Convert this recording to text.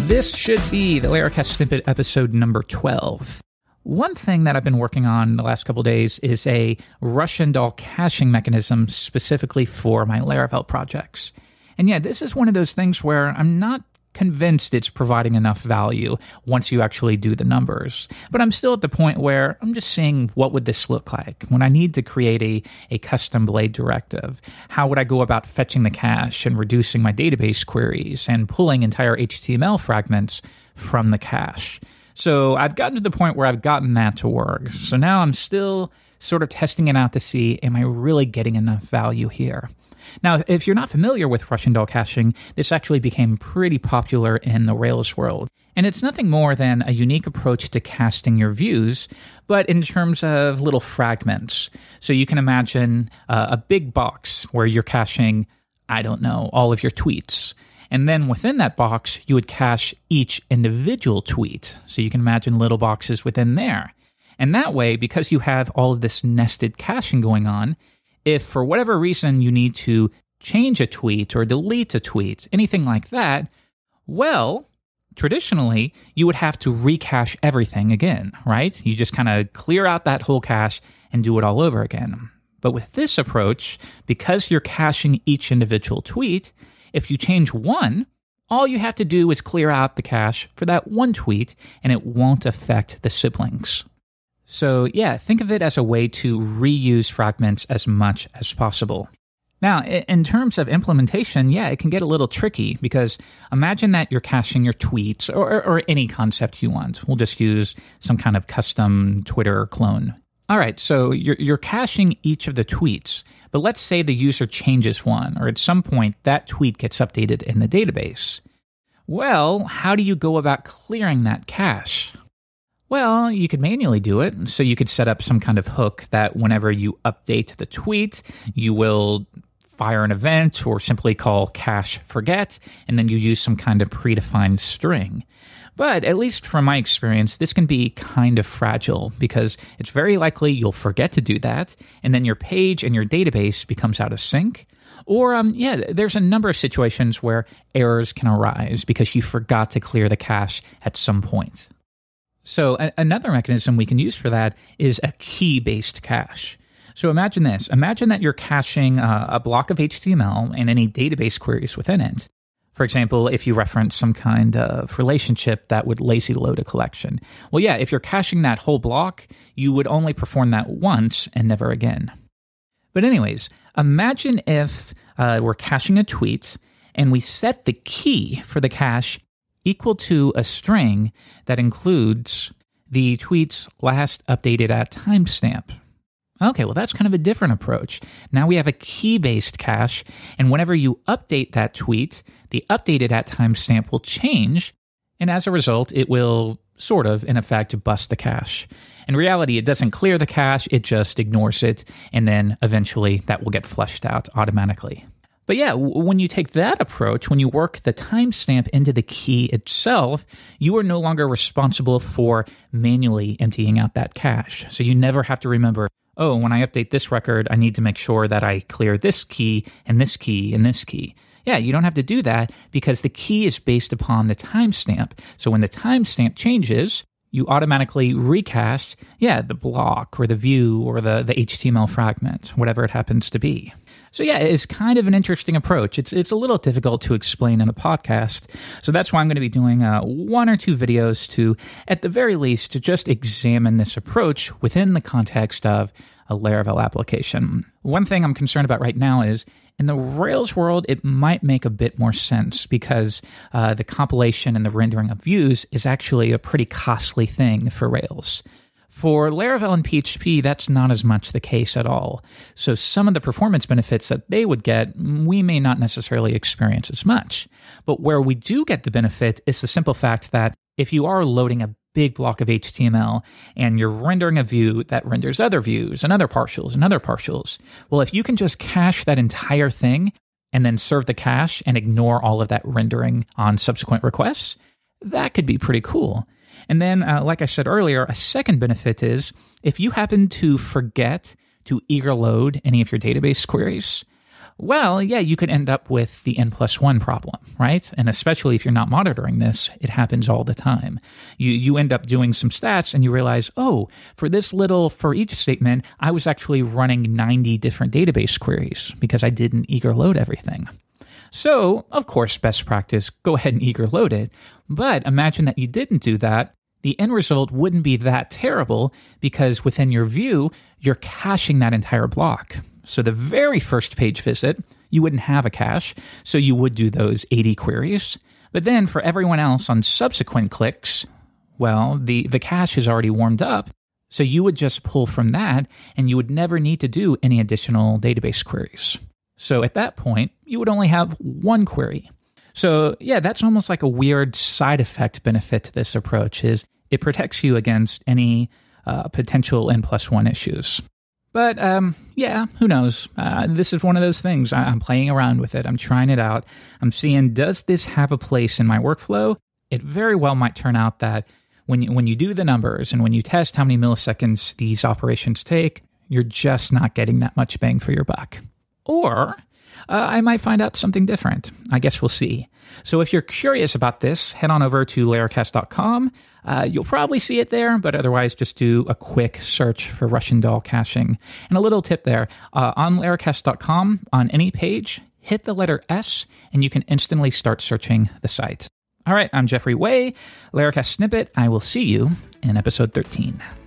This should be the Laracast Snippet episode number 12. One thing that I've been working on the last couple of days is a Russian doll caching mechanism specifically for my Laravel projects. And yeah, this is one of those things where I'm not convinced it's providing enough value once you actually do the numbers. But I'm still at the point where I'm just seeing what would this look like when I need to create a custom blade directive. How would I go about fetching the cache and reducing my database queries and pulling entire HTML fragments from the cache? So I've gotten to the point where I've gotten that to work. So now I'm still sort of testing it out to see, am I really getting enough value here? Now, if you're not familiar with Russian doll caching, this actually became pretty popular in the Rails world. And it's nothing more than a unique approach to casting your views, but in terms of little fragments. So you can imagine a big box where you're caching, I don't know, all of your tweets. And then within that box, you would cache each individual tweet. So you can imagine little boxes within there. And that way, because you have all of this nested caching going on, if for whatever reason you need to change a tweet or delete a tweet, anything like that, well, traditionally, you would have to recache everything again, right? You just kind of clear out that whole cache and do it all over again. But with this approach, because you're caching each individual tweet, if you change one, all you have to do is clear out the cache for that one tweet, and it won't affect the siblings. So yeah, think of it as a way to reuse fragments as much as possible. Now, in terms of implementation, yeah, it can get a little tricky because imagine that you're caching your tweets or any concept you want. We'll just use some kind of custom Twitter clone. All right, so you're caching each of the tweets, but let's say the user changes one, or at some point that tweet gets updated in the database. Well, how do you go about clearing that cache? Well, you could manually do it. So you could set up some kind of hook that whenever you update the tweet, you will fire an event or simply call cache forget, and then you use some kind of predefined string. But at least from my experience, this can be kind of fragile because it's very likely you'll forget to do that, and then your page and your database becomes out of sync. Or, there's a number of situations where errors can arise because you forgot to clear the cache at some point. So another mechanism we can use for that is a key-based cache. So imagine this. Imagine that you're caching a block of HTML and any database queries within it. For example, if you reference some kind of relationship that would lazy load a collection. Well, yeah, if you're caching that whole block, you would only perform that once and never again. But anyways, imagine if we're caching a tweet and we set the key for the cache equal to a string that includes the tweet's last updated at timestamp. Okay, well, that's kind of a different approach. Now we have a key-based cache, and whenever you update that tweet, the updated at timestamp will change, and as a result, it will sort of, in effect, bust the cache. In reality, it doesn't clear the cache, it just ignores it, and then eventually that will get flushed out automatically. But yeah, when you take that approach, when you work the timestamp into the key itself, you are no longer responsible for manually emptying out that cache. So you never have to remember, oh, when I update this record, I need to make sure that I clear this key and this key and this key. Yeah, you don't have to do that because the key is based upon the timestamp. So when the timestamp changes, you automatically recache, the block or the view or the HTML fragment, whatever it happens to be. So yeah, it's kind of an interesting approach. It's a little difficult to explain in a podcast. So that's why I'm going to be doing one or two videos to, at the very least, to just examine this approach within the context of a Laravel application. One thing I'm concerned about right now is in the Rails world, it might make a bit more sense because the compilation and the rendering of views is actually a pretty costly thing for Rails. For Laravel and PHP, that's not as much the case at all. So some of the performance benefits that they would get, we may not necessarily experience as much. But where we do get the benefit is the simple fact that if you are loading a big block of HTML and you're rendering a view that renders other views and other partials, well, if you can just cache that entire thing and then serve the cache and ignore all of that rendering on subsequent requests, that could be pretty cool. And then, like I said earlier, a second benefit is if you happen to forget to eager load any of your database queries, Well, yeah, you could end up with the n+1 problem, right? And especially if you're not monitoring this, it happens all the time. You end up doing some stats and you realize, oh, for this little for each statement, I was actually running 90 different database queries because I didn't eager load everything. So, of course, best practice, go ahead and eager load it. But imagine that you didn't do that. The end result wouldn't be that terrible because within your view, you're caching that entire block. So the very first page visit, you wouldn't have a cache, so you would do those 80 queries. But then for everyone else on subsequent clicks, well, the cache is already warmed up, so you would just pull from that, and you would never need to do any additional database queries. So at that point, you would only have one query. So yeah, that's almost like a weird side effect benefit to this approach, is it protects you against any potential n+1 issues. But yeah, who knows? This is one of those things. I'm playing around with it. I'm trying it out. I'm seeing, does this have a place in my workflow? It very well might turn out that when you do the numbers and when you test how many milliseconds these operations take, you're just not getting that much bang for your buck. Or I might find out something different. I guess we'll see. So if you're curious about this, head on over to Laracast.com. You'll probably see it there, but otherwise just do a quick search for Russian doll caching. And a little tip there, on Laracast.com, on any page, hit the letter S, and you can instantly start searching the site. All right, I'm Jeffrey Way, Laracast Snippet. I will see you in episode 13.